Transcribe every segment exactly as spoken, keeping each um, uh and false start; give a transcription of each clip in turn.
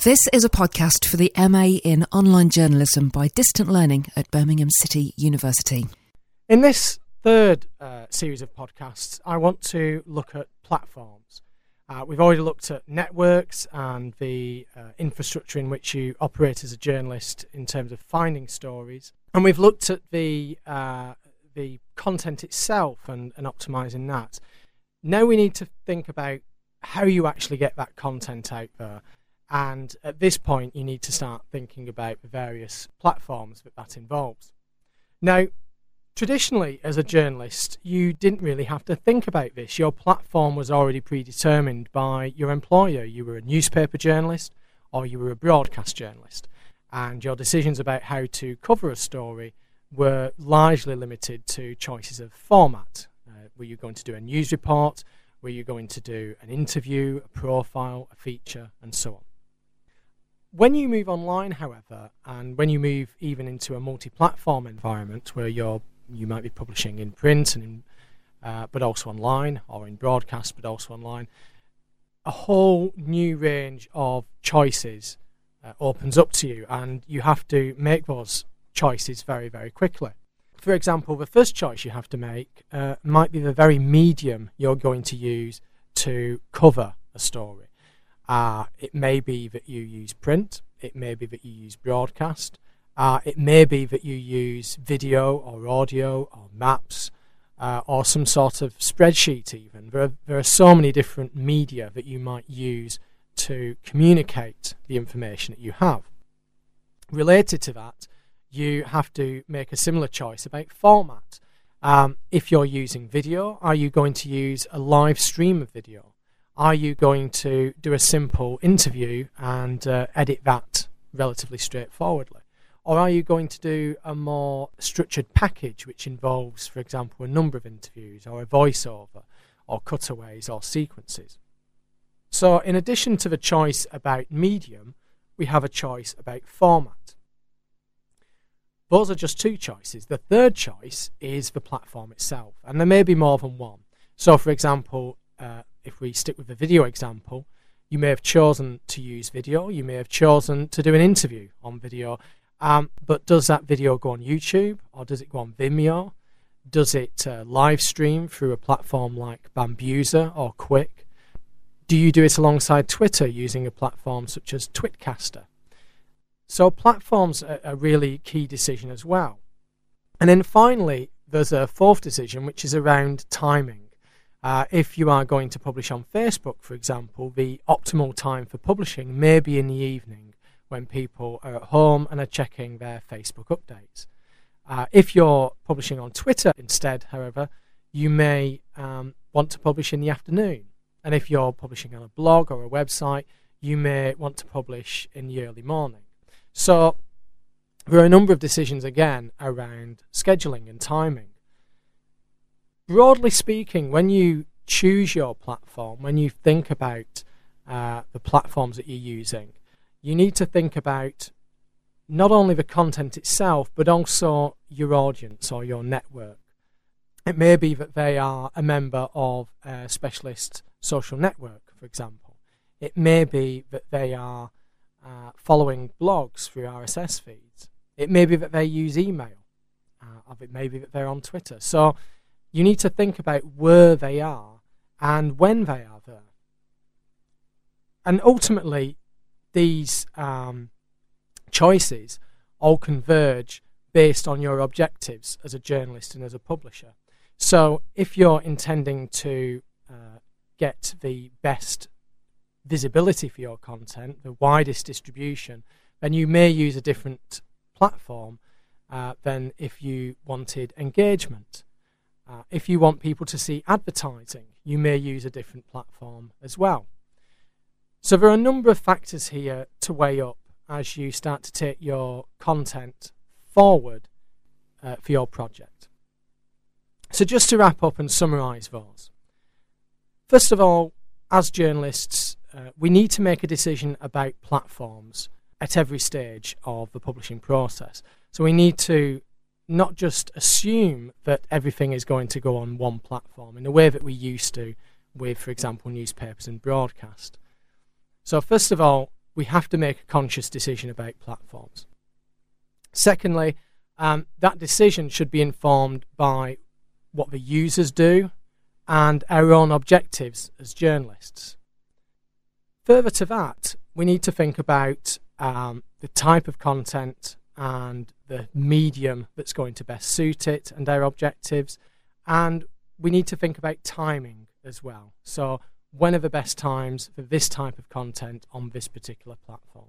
This is a podcast for the M A in Online Journalism by Distant Learning at Birmingham City University. In this third uh, series of podcasts, I want to look at platforms. Uh, we've already looked at networks and the uh, infrastructure in which you operate as a journalist in terms of finding stories. And we've looked at the uh, the content itself and, and optimising that. Now we need to think about how you actually get that content out there. And at this point, you need to start thinking about the various platforms that that involves. Now, traditionally, as a journalist, you didn't really have to think about this. Your platform was already predetermined by your employer. You were a newspaper journalist or you were a broadcast journalist. And your decisions about how to cover a story were largely limited to choices of format. Uh, were you going to do a news report? Were you going to do an interview, a profile, a feature, and so on? When you move online, however, and when you move even into a multi-platform environment where you're you might be publishing in print and in, uh, but also online, or in broadcast but also online, a whole new range of choices uh, opens up to you, and you have to make those choices very, very quickly. For example, the first choice you have to make uh, might be the very medium you're going to use to cover a story. Uh, it may be that you use print, it may be that you use broadcast, uh, it may be that you use video or audio or maps uh, or some sort of spreadsheet even. There are, there are so many different media that you might use to communicate the information that you have. Related to that, you have to make a similar choice about format. Um, if you're using video, are you going to use a live stream of video? Are you going to do a simple interview and uh, edit that relatively straightforwardly? Or are you going to do a more structured package which involves, for example, a number of interviews or a voiceover or cutaways or sequences? So in addition to the choice about medium, we have a choice about format. Those are just two choices. The third choice is the platform itself, and there may be more than one. So, for example, uh, if we stick with the video example, you may have chosen to use video, you may have chosen to do an interview on video, um, but does that video go on YouTube, or does it go on Vimeo? Does it uh, live stream through a platform like Bambuser or Quick? Do you do it alongside Twitter using a platform such as Twitcaster? So platforms are a really key decision as well. And then finally, there's a fourth decision, which is around timing. Uh, if you are going to publish on Facebook, for example, the optimal time for publishing may be in the evening when people are at home and are checking their Facebook updates. Uh, if you're publishing on Twitter instead, however, you may um, want to publish in the afternoon. And if you're publishing on a blog or a website, you may want to publish in the early morning. So there are a number of decisions, again, around scheduling and timing. Broadly speaking, when you choose your platform, when you think about uh, the platforms that you're using, you need to think about not only the content itself, but also your audience or your network. It may be that they are a member of a specialist social network, for example. It may be that they are Uh, following blogs through R S S feeds. It may be that they use email. Uh, or it may be that they're on Twitter. So you need to think about where they are and when they are there. And ultimately, these um, choices all converge based on your objectives as a journalist and as a publisher. So if you're intending to uh, get the best visibility for your content, the widest distribution, then you may use a different platform uh, than if you wanted engagement. Uh, if you want people to see advertising, you may use a different platform as well. So there are a number of factors here to weigh up as you start to take your content forward uh, for your project. So just to wrap up and summarise those. First of all, as journalists, uh, we need to make a decision about platforms at every stage of the publishing process. So we need to not just assume that everything is going to go on one platform in the way that we used to with, for example, newspapers and broadcast. So first of all, we have to make a conscious decision about platforms. Secondly, um, that decision should be informed by what the users do and our own objectives as journalists. Further to that, we need to think about um, the type of content and the medium that's going to best suit it and our objectives, and we need to think about timing as well. So when are the best times for this type of content on this particular platform?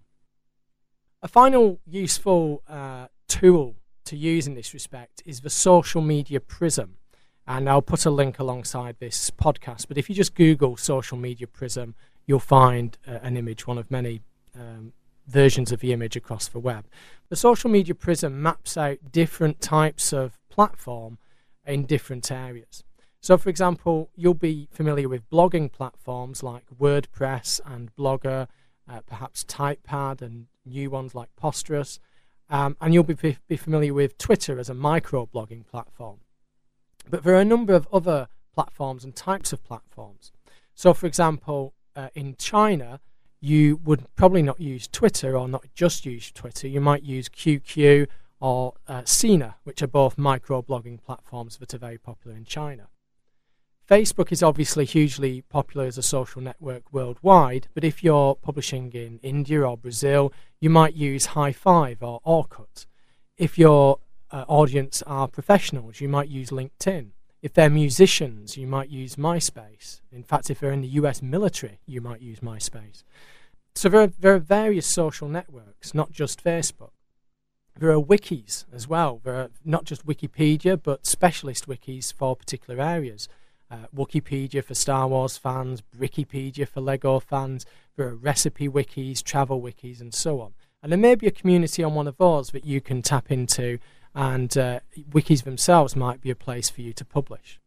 A final useful uh, tool to use in this respect is the social media prism. And I'll put a link alongside this podcast. But if you just Google social media prism, you'll find uh, an image, one of many um, versions of the image across the web. The social media prism maps out different types of platform in different areas. So, for example, you'll be familiar with blogging platforms like WordPress and Blogger, uh, perhaps Typepad and new ones like Posterous. Um, and you'll be, be familiar with Twitter as a micro-blogging platform. But there are a number of other platforms and types of platforms. So, for example, uh, in China, you would probably not use Twitter or not just use Twitter. You might use Q Q or uh, Sina, which are both micro-blogging platforms that are very popular in China. Facebook is obviously hugely popular as a social network worldwide, but if you're publishing in India or Brazil, you might use High Five or Orkut. If your uh, audience are professionals, you might use LinkedIn. If they're musicians, you might use MySpace. In fact, if they're in the U S military, you might use MySpace. So there are, there are various social networks, not just Facebook. There are wikis as well. There are not just Wikipedia, but specialist wikis for particular areas. Uh, Wikipedia for Star Wars fans, Brickipedia for Lego fans, there are recipe wikis, travel wikis, and so on. And there may be a community on one of those that you can tap into, and uh, wikis themselves might be a place for you to publish.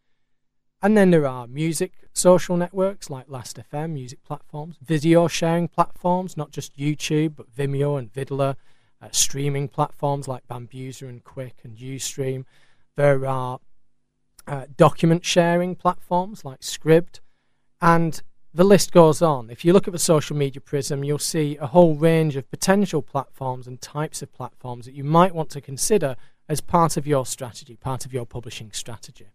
And then there are music social networks like Last F M, music platforms, video sharing platforms, not just YouTube, but Vimeo and Vidler, uh, streaming platforms like Bambuser and Quick and Ustream. There are Uh, document sharing platforms like Scribd, and the list goes on. If you look at the social media prism, you'll see a whole range of potential platforms and types of platforms that you might want to consider as part of your strategy, part of your publishing strategy.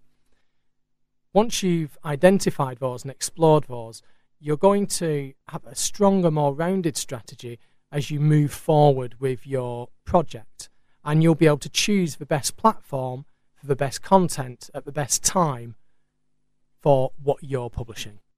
Once you've identified those and explored those, you're going to have a stronger, more rounded strategy as you move forward with your project, and you'll be able to choose the best platform for the best content at the best time for what you're publishing.